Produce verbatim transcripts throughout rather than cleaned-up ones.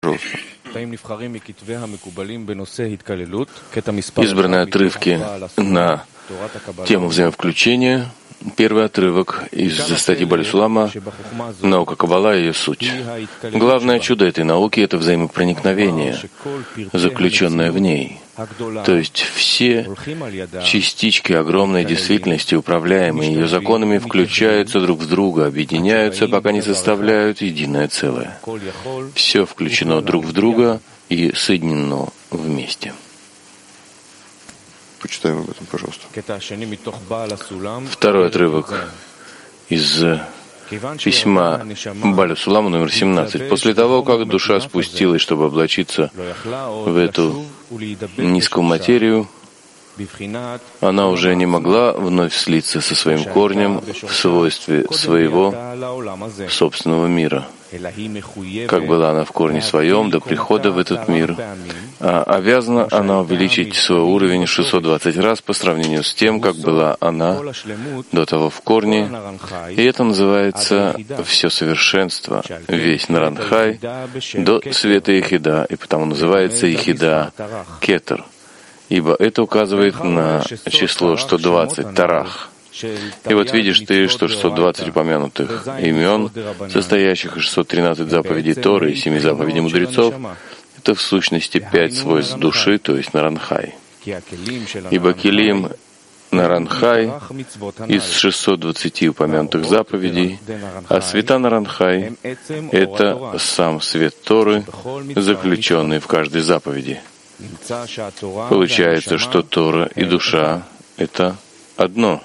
Избранные отрывки на тему взаимовключения. Первый отрывок из статьи Баля Сулама «Наука Каббала и ее суть». Главное чудо этой науки — это взаимопроникновение, заключенное в ней. То есть все частички огромной действительности, управляемые ее законами, включаются друг в друга, объединяются, пока не составляют единое целое. Все включено друг в друга и соединено вместе. Почитаем об этом, пожалуйста. Второй отрывок из письма Баля Сулама номер семнадцать. После того, как душа спустилась, чтобы облачиться в эту низкую материю, она уже не могла вновь слиться со своим корнем в свойстве своего собственного мира, как была она в корне своем до прихода в этот мир, а обязана она увеличить свой уровень шестьсот двадцать раз по сравнению с тем, как была она до того в корне, и это называется все совершенство, весь Наранхай до света Ехида, и потому называется Ехида Кетер, ибо это указывает на число сто двадцать тарах. И вот видишь ты, что шестьсот двадцать упомянутых имен, состоящих из шестисот тринадцати заповедей Торы и семи заповедей мудрецов, это в сущности пять свойств души, то есть Наранхай. Ибо Келим Наранхай из шестисот двадцати упомянутых заповедей, а света Наранхай — это сам свет Торы, заключенный в каждой заповеди. Получается, что Тора и душа — это одно.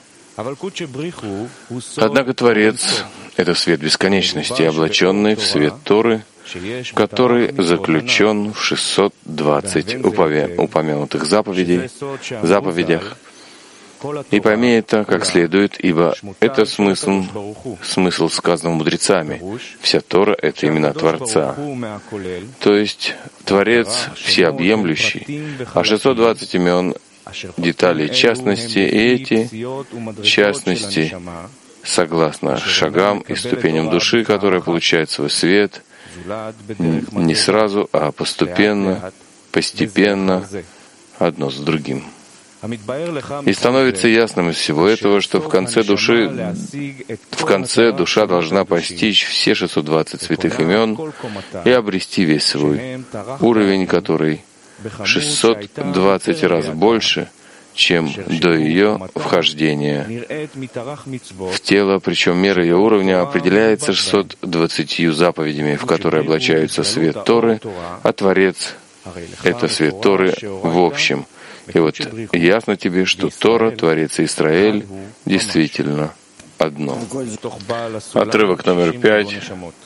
Однако Творец — это свет бесконечности, облаченный в свет Торы, который заключен в шестьсот двадцать упомянутых заповедей, заповедях. И пойми это как следует, ибо это смысл, смысл сказанного мудрецами. Вся Тора — это имена Творца. То есть Творец всеобъемлющий, а шестьсот двадцать имен — детали и частности, и эти частности, согласно шагам и ступеням души, которая получает свой свет не сразу, а постепенно, постепенно, одно с другим. И становится ясным из всего этого, что в конце души, в конце душа должна постичь все шестьсот двадцать святых имен и обрести весь свой уровень, который шестьсот двадцать раз больше, чем до ее вхождения в тело, причем мера ее уровня определяется шестьсот двадцатью заповедями, в которые облачаются свет Торы, а Творец — это свет Торы в общем. И вот ясно тебе, что Тора, Творец и Исраэль действительно одно. Отрывок номер пять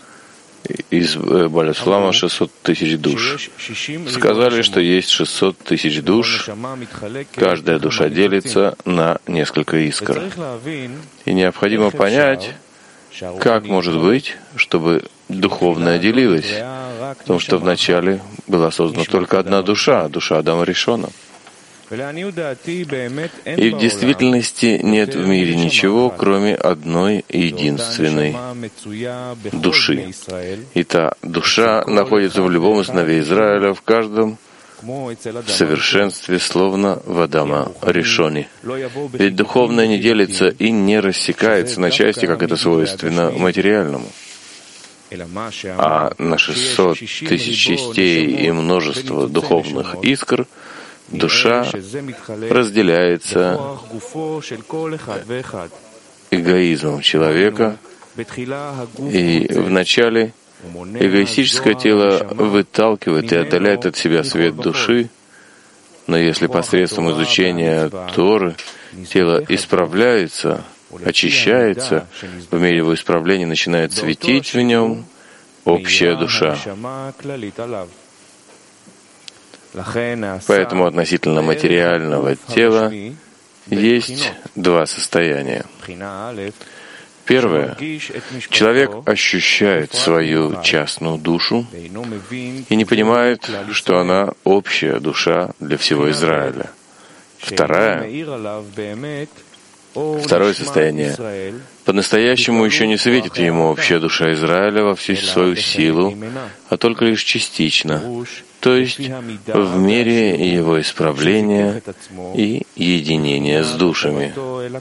из Баля Сулама шестьсот тысяч душ. Сказали, что есть шестьсот тысяч душ. Каждая душа делится на несколько искр. И необходимо понять, как может быть, чтобы духовное делилось, потому что вначале была создана только одна душа, душа Адама Ришона. И в действительности нет в мире ничего, кроме одной единственной души. И та душа находится в любом сынове Израиля, в каждом в совершенстве, словно в Адама Ришоне. Ведь духовное не делится и не рассекается на части, как это свойственно материальному. А на шестьсот тысяч частей и множество духовных искр душа разделяется эгоизмом человека, и вначале эгоистическое тело выталкивает и отдаляет от себя свет души, но если посредством изучения Торы тело исправляется, очищается, по мере его исправления начинает светить в нем общая душа. Поэтому относительно материального тела есть два состояния. Первое. Человек ощущает свою частную душу и не понимает, что она общая душа для всего Израиля. Вторая. Второе состояние. По-настоящему еще не светит ему общая душа Израиля во всю свою силу, а только лишь частично, то есть в мере его исправления и единения с душами.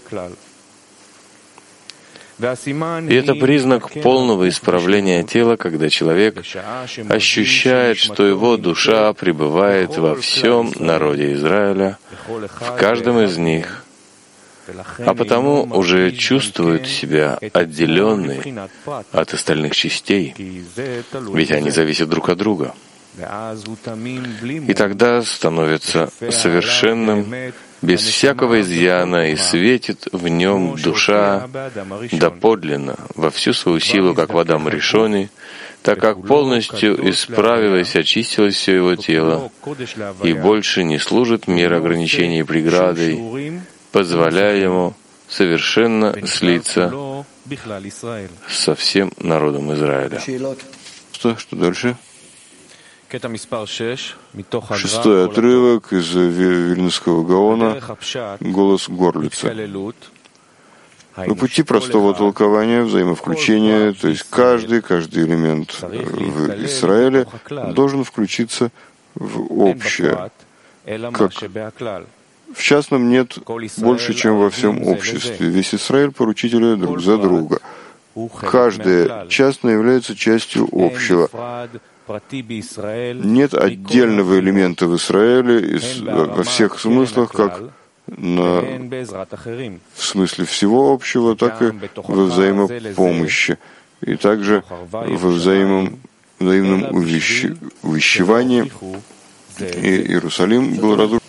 И это признак полного исправления тела, когда человек ощущает, что его душа пребывает во всем народе Израиля, в каждом из них, а потому уже чувствует себя отделенной от остальных частей, ведь они зависят друг от друга. И тогда становится совершенным, без всякого изъяна, и светит в нем душа доподлинно, во всю свою силу, как в Адам Ришоне, так как полностью исправилось, очистилось все его тело, и больше не служит мир ограничений и преградой, позволяя ему совершенно слиться со всем народом Израиля. Что, что дальше? Шестой отрывок из Вильнюсского Гаона, голос Горлица. На пути простого толкования, взаимовключения, то есть каждый, каждый элемент в Израиле должен включиться в общее, как в частном нет больше, чем во всем обществе. Весь Израиль поручители друг за друга. Каждое частное является частью общего. Нет отдельного элемента в Израиле из, во всех смыслах, как на, в смысле всего общего, так и во взаимопомощи, и также во взаимом, взаимном увещ, увещевании. И Иерусалим был разрушен.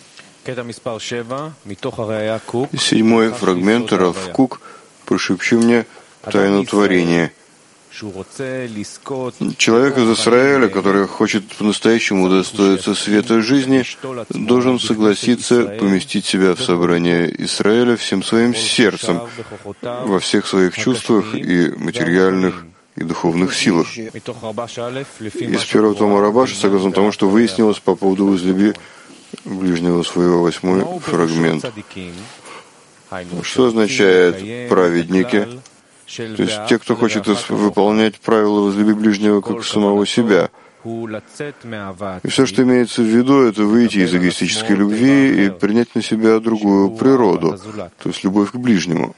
Седьмой фрагмент Рав Кук «Прошепчи мне тайну творения». Человек из Израиля, который хочет по-настоящему удостоиться света жизни, должен согласиться поместить себя в собрание Израиля всем своим сердцем, во всех своих чувствах и материальных и духовных силах. Из первого тома Рабаша, согласно тому, что выяснилось по поводу возлюби ближнего своего, восьмой фрагмент. Что означает праведники? То есть те, кто хочет выполнять правила возлюби ближнего как самого себя. И все, что имеется в виду, это выйти из эгоистической любви и принять на себя другую природу, то есть любовь к ближнему.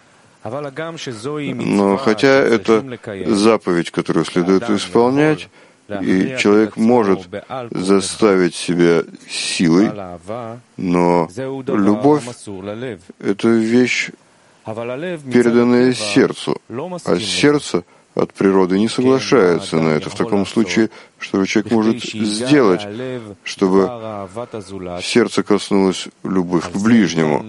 Но хотя это заповедь, которую следует исполнять, и человек может заставить себя силой, но любовь — это вещь, переданное сердцу, а сердце от природы не соглашается на это. В таком случае, что человек может сделать, чтобы сердце коснулось любовь к ближнему.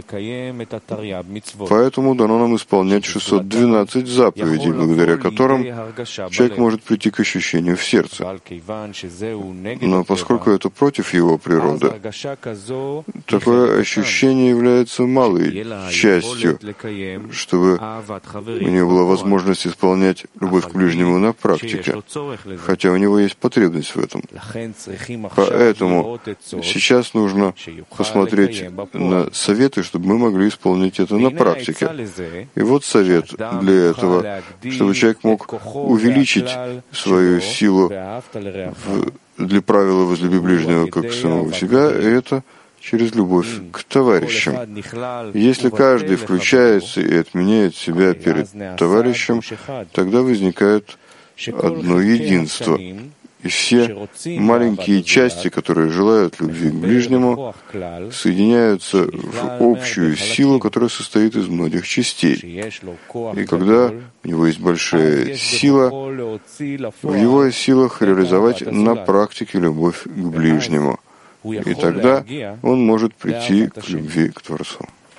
Поэтому дано нам исполнять шестьсот двенадцать заповедей, благодаря которым человек может прийти к ощущению в сердце. Но поскольку это против его природы, такое ощущение является малой частью, чтобы у него была возможность исполнять любовь к ближнему на практике, хотя у него есть потребность в этом. Поэтому сейчас нужно посмотреть на советы, чтобы мы могли исполнить это на практике. И вот совет для этого, чтобы человек мог увеличить свою силу в, для правила возлюби ближнего как самого себя, и это через любовь к товарищам. Если каждый включается и отменяет себя перед товарищем, тогда возникает одно единство. И все маленькие части, которые желают любви к ближнему, соединяются в общую силу, которая состоит из многих частей. И когда у него есть большая сила, в его силах реализовать на практике любовь к ближнему. И тогда он может прийти к любви к Творцу.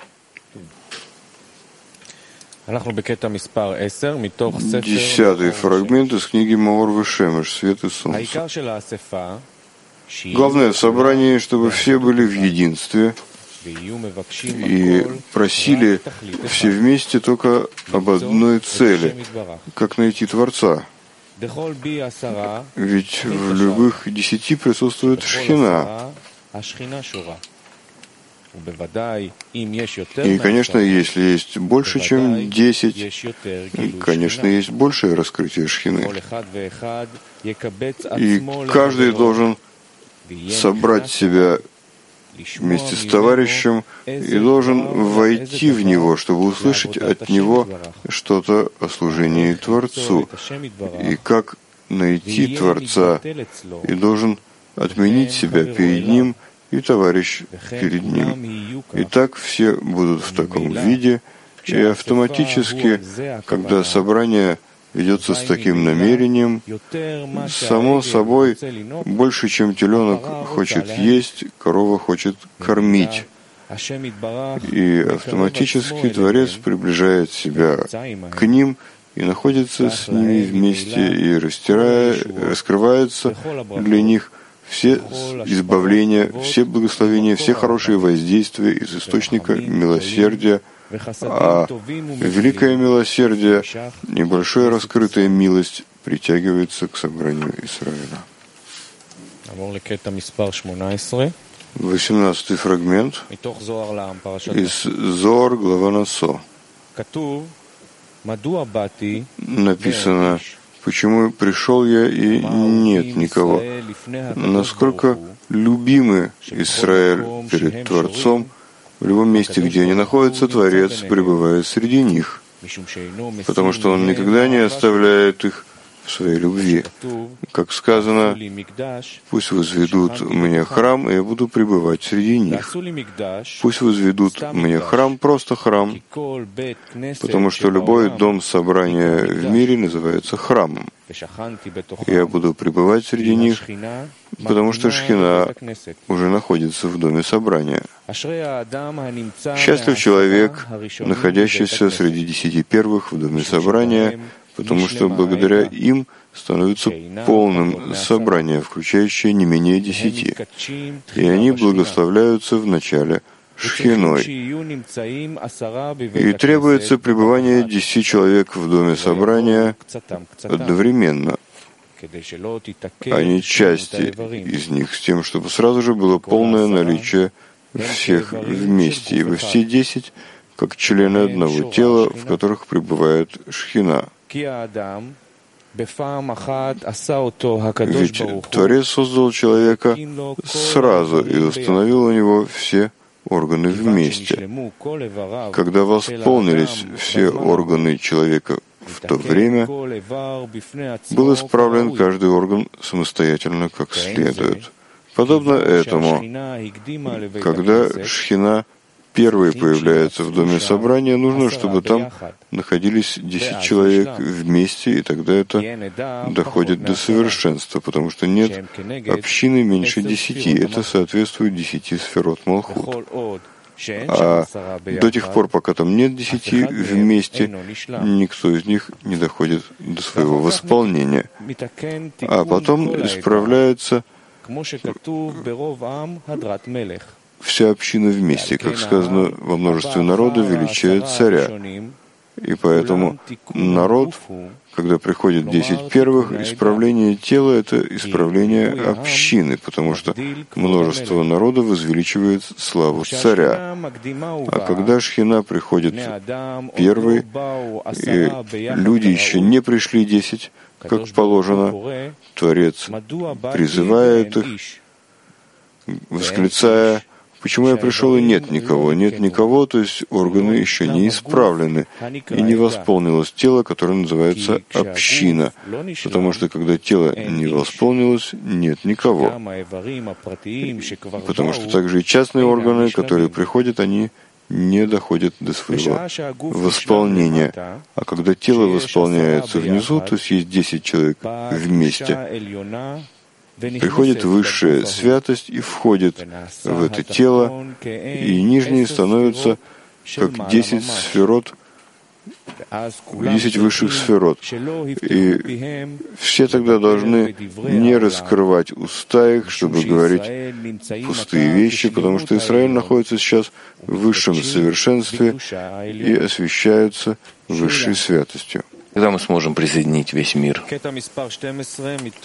Десятый фрагмент из книги Маор Вешемеш «Свет и солнце». Главное в собрании, чтобы все были в единстве и просили все вместе только об одной цели, как найти Творца. Ведь в любых десяти присутствует Шхина. И, конечно, если есть больше, чем десять, конечно, есть большее раскрытие Шхины. И каждый должен собрать себя вместе с товарищем и должен войти в него, чтобы услышать от него что-то о служении Творцу. И как найти Творца, и должен отменить себя перед Ним, и товарищ перед Ним. И так все будут в таком виде, и автоматически, когда собрание ведется с таким намерением, само собой, больше, чем теленок хочет есть, корова хочет кормить. И автоматически Творец приближает себя к ним и находится с ними вместе, и растирая, раскрываются для них все избавления, все благословения, все хорошие воздействия из источника милосердия, а великое милосердие, небольшая раскрытая милость притягивается к собранию Израиля. Восемнадцатый фрагмент из Зоар, глава Насо. Написано: «Почему пришел я, и нет никого? Насколько любимы Израиль перед Творцом, в любом месте, где они находятся, Творец пребывает среди них, потому что Он никогда не оставляет их в своей любви. Как сказано: пусть возведут мне храм, и я буду пребывать среди них. Пусть возведут мне храм, просто храм, потому что любой дом собрания в мире называется храмом. Я буду пребывать среди них, потому что Шхина уже находится в доме собрания. Счастлив человек, находящийся среди десяти первых в доме собрания, потому что благодаря им становится полным собрание, включающее не менее десяти, и они благословляются в начале Шхиной. И требуется пребывание десяти человек в доме собрания одновременно, а не части из них, с тем, чтобы сразу же было полное наличие всех вместе, ибо все десять как члены одного тела, в которых пребывает Шхина. Ведь Творец создал человека сразу и установил у него все органы вместе. Когда восполнились все органы человека в то время, был исправлен каждый орган самостоятельно как следует. Подобно этому, когда Шхина первой появляется в доме собрания, нужно, чтобы там находились десять человек вместе, и тогда это доходит до совершенства, потому что нет общины меньше десяти. Это соответствует десяти сферот Малхут. А до тех пор, пока там нет десяти вместе, никто из них не доходит до своего восполнения. А потом исправляется вся община вместе, как сказано, во множестве народа величает царя. И поэтому народ, когда приходит десять первых, исправление тела — это исправление общины, потому что множество народа возвеличивает славу царя. А когда Шхина приходит первый, и люди еще не пришли десять, как положено, Творец призывает их, восклицая: «Почему я пришел, и нет никого?» Нет никого, то есть органы еще не исправлены, и не восполнилось тело, которое называется община, потому что когда тело не восполнилось, нет никого. Потому что также и частные органы, которые приходят, они не доходят до своего восполнения. А когда тело восполняется внизу, то есть есть десять человек вместе, приходит высшая святость и входит в это тело, и нижние становятся как десять сферот, десять высших сферот. И все тогда должны не раскрывать уста их, чтобы говорить пустые вещи, потому что Израиль находится сейчас в высшем совершенстве и освящаются высшей святостью. Когда мы сможем присоединить весь мир?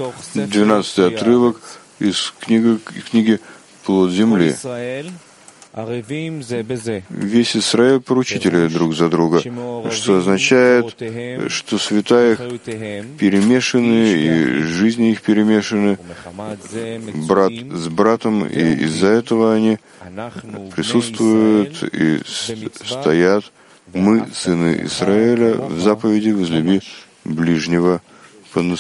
Двенадцатый отрывок из книги, книги «Плод земли». Весь Израиль поручители друг за друга, что означает, что святая их перемешаны, и жизни их перемешаны, брат с братом, и из-за этого они присутствуют и стоят. Мы, сыны Израиля, в заповеди возлюби ближнего